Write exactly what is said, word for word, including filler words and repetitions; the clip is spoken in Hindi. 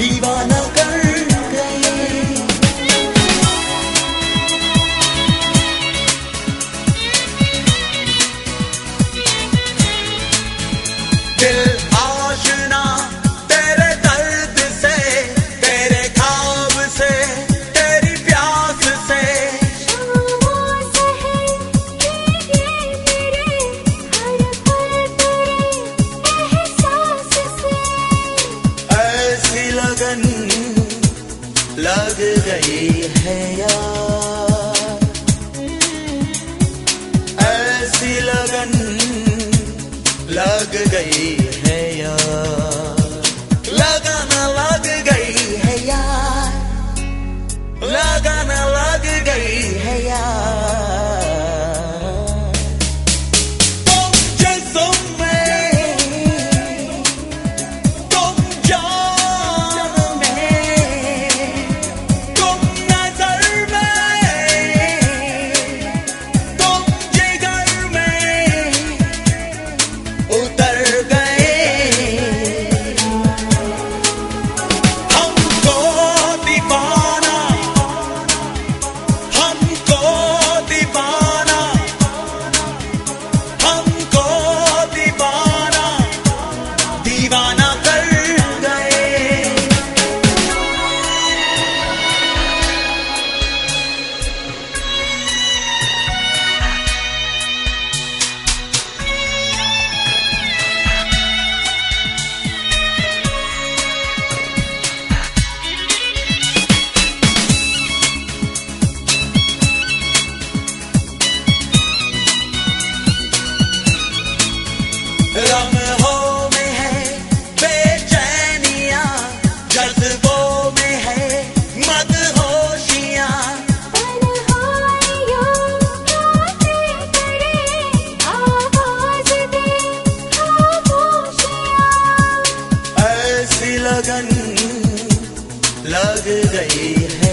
दीवाना कर गए। दिल आशना तेरे दर्द से, तेरे ख्वाब से, तेरी प्यास से। ऐसी लगन लग गई है यार, ऐसी लगन लग गई है यार, लगन लग गई है यार, लगन लग गई है यार। तुम जिस्म में, तुम जान में, तुम नजर में, तुम जिगर में उतर गए। हमको दीवाना, हमको दीवाना, हमको दीवाना, दीवाना कर गए। लम्हों में है बेचैनियां, जज्बों में है मदहोशियां। ऐसी लगन लग गई है